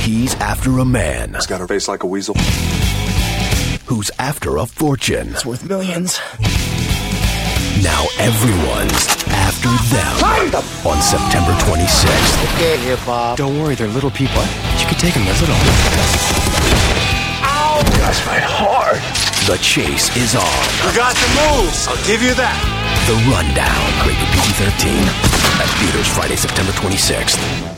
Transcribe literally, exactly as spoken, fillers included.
He's after a man. He's got a face like a weasel. Who's after a fortune. It's worth millions. Now everyone's after them. Find them! On September twenty-sixth. Okay, here, Bob. Don't worry, they're little people. You can take them, they're little. Ow! That's my heart. The chase is on. You got the moves. I'll give you that. The Rundown. Rated P G thirteen. At theaters Friday, September twenty-sixth.